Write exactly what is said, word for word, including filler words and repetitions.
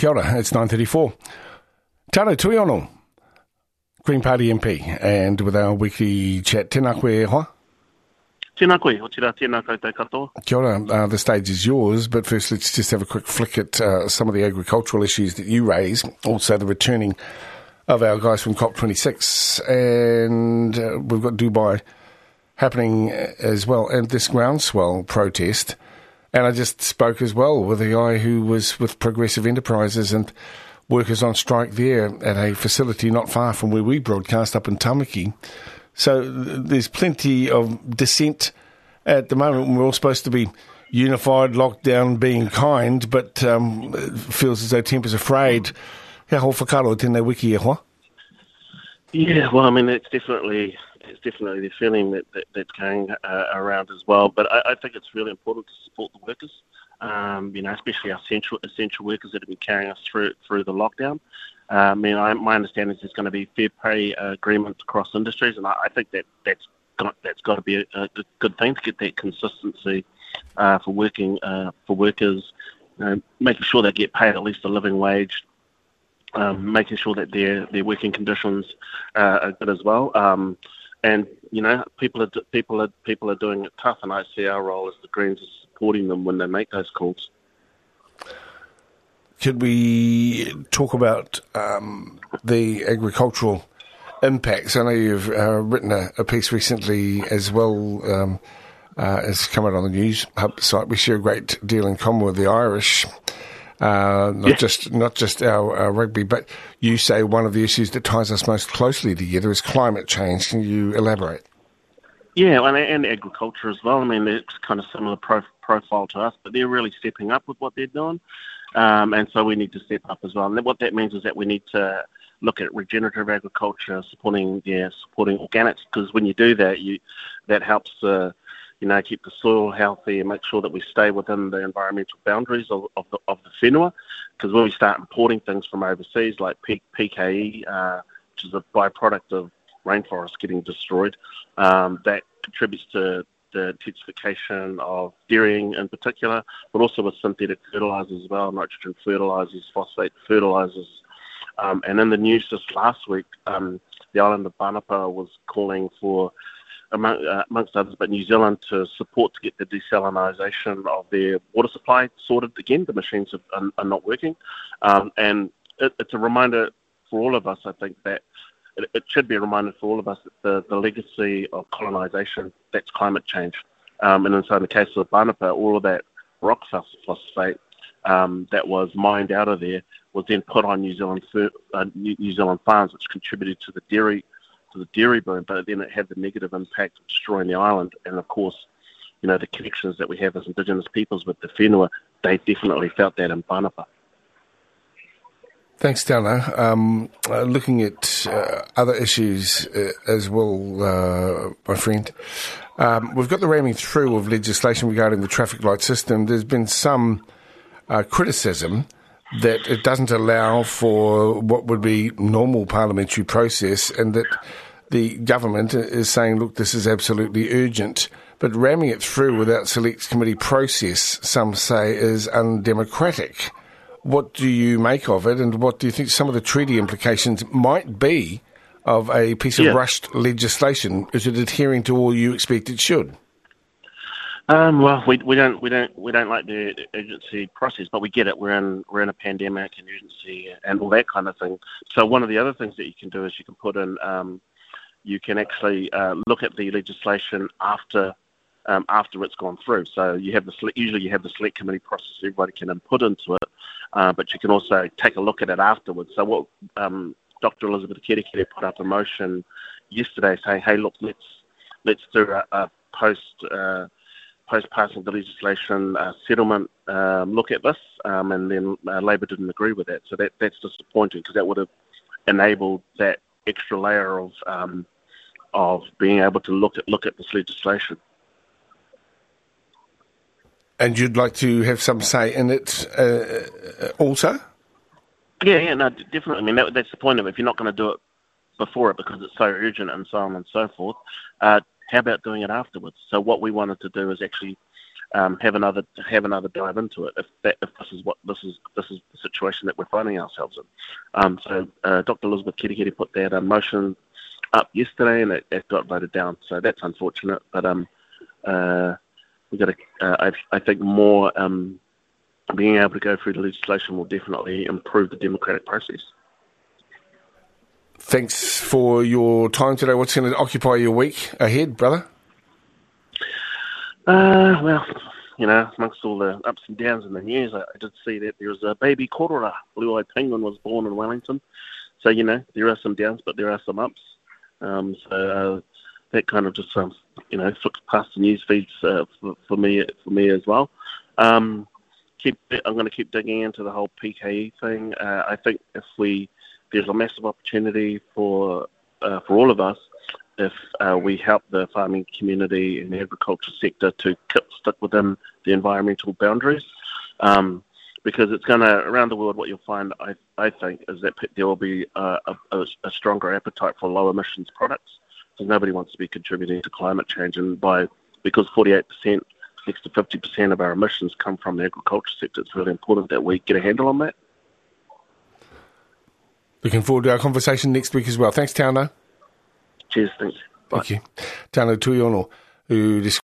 Kia ora, it's nine thirty-four. Tano tui ono, Green Party M P, and with our weekly chat, tēnā koe hoa. Tēnā koe, o tira tēnā koutou katoa. Kia ora, uh, the stage is yours, but first let's just have a quick flick at uh, some of the agricultural issues that you raise, also the returning of our guys from COP twenty-six, and uh, we've got Dubai happening as well, and this groundswell protest. And I just spoke as well with a guy who was with Progressive Enterprises and workers on strike there at a facility not far from where we broadcast up in Tamaki. So there's plenty of dissent at the moment. We're all supposed to be unified, locked down, being kind, but um, it feels as though tempers are frayed. Kia ho whakaro tēnei wiki e hoa? Yeah, well, I mean, it's definitely it's definitely the feeling that, that that's going uh, around as well. But I, I think it's really important to support the workers, um, you know, especially our essential essential workers that have been carrying us through through the lockdown. Uh, I mean, I, my understanding is there's going to be fair pay uh, agreements across industries, and I, I think that that's got that's got to be a, a good thing to get that consistency uh, for working uh, for workers, you know, making sure they get paid at least a living wage. Um, making sure that their their working conditions uh, are good as well, um, and you know people are people are people are doing it tough, and I see our role as the Greens is supporting them when they make those calls. Could we talk about um, the agricultural impacts? I know you've uh, written a, a piece recently as well um, uh, as come out on the News Hub site. We share a great deal in common with the Irish. Uh, not yeah. just not just our, our rugby, but you say one of the issues that ties us most closely together is climate change. Can you elaborate? Yeah, and, and agriculture as well. I mean, it's kind of similar pro- profile to us, but they're really stepping up with what they're doing, um, and so we need to step up as well. And what that means is that we need to look at regenerative agriculture, supporting yeah, supporting organics, because when you do that, you that helps. Uh, You know, keep the soil healthy and make sure that we stay within the environmental boundaries of, of the of the whenua. Because when we start importing things from overseas, like P- PKE, uh, which is a byproduct of rainforests getting destroyed, um, that contributes to the intensification of dairying in particular, but also with synthetic fertilisers as well, nitrogen fertilisers, phosphate fertilisers. Um, and in the news just last week, um, the island of Banapa was calling for Among, uh, amongst others, but New Zealand to support to get the desalinisation of their water supply sorted again. The machines have, are, are not working. Um, and it, it's a reminder for all of us, I think, that it, it should be a reminder for all of us that the, the legacy of colonisation, that's climate change. Um, and so in the case of Banapa, all of that rock phosphate um, that was mined out of there was then put on New Zealand, uh, New Zealand farms, which contributed to the dairy to the dairy boom, but then it had the negative impact of destroying the island. And of course, you know, the connections that we have as Indigenous peoples with the whenua, they definitely felt that in Banapa. Thanks, Tana. Um, uh, looking at uh, other issues uh, as well, uh, my friend. Um, we've got the ramming through of legislation regarding the traffic light system. There's been some uh, criticism that it doesn't allow for what would be normal parliamentary process, and that the government is saying, look, this is absolutely urgent. But ramming it through without select committee process, some say, is undemocratic. What do you make of it, and what do you think some of the treaty implications might be of a piece of yeah. rushed legislation? Is it adhering to all you expect it should? Um, well, we we don't we don't we don't like the urgency process, but we get it. We're in we're in a pandemic and urgency and all that kind of thing. So one of the other things that you can do is you can put in um, you can actually uh, look at the legislation after um, after it's gone through. So you have the usually you have the select committee process. Everybody can input into it, uh, but you can also take a look at it afterwards. So what um, Doctor Elizabeth Kerekere put up a motion yesterday saying, hey, look, let's let's do a, a post. Uh, post-passing the legislation uh, settlement um, look at this, um, and then uh, Labor didn't agree with that. So that that's disappointing, because that would have enabled that extra layer of um, of being able to look at look at this legislation. And you'd like to have some say in it uh, also? Yeah, yeah, no, definitely. I mean, that, that's the point of it. If you're not going to do it before it because it's so urgent and so on and so forth, uh, how about doing it afterwards? So what we wanted to do is actually um, have another have another dive into it if that if this is what this is this is the situation that we're finding ourselves in. Um, so uh, Doctor Elizabeth Kerekere put that uh, motion up yesterday, and it, it got voted down. So that's unfortunate, but um, uh, we got to. Uh, I, I think more um, being able to go through the legislation will definitely improve the democratic process. Thanks for your time today. What's going to occupy your week ahead, brother? Uh, well, you know, amongst all the ups and downs in the news, I, I did see that there was a baby korora, blue-eyed penguin, was born in Wellington. So, you know, there are some downs, but there are some ups. Um, so uh, that kind of just, um, you know, flicks past the news feeds uh, for, for me for me as well. Um, keep, I'm going to keep digging into the whole P K E thing. Uh, I think if we there's a massive opportunity for uh, for all of us if uh, we help the farming community and the agriculture sector to keep, stick within the environmental boundaries. Um, because it's going to, around the world, what you'll find, I, I think, is that there will be a, a, a stronger appetite for low emissions products. Because nobody wants to be contributing to climate change. And by because forty-eight percent, next to fifty percent of our emissions come from the agriculture sector, it's really important that we get a handle on that. Looking forward to our conversation next week as well. Thanks, Tauno. Cheers, thanks. Bye. Thank you. Tauno Tuiono, who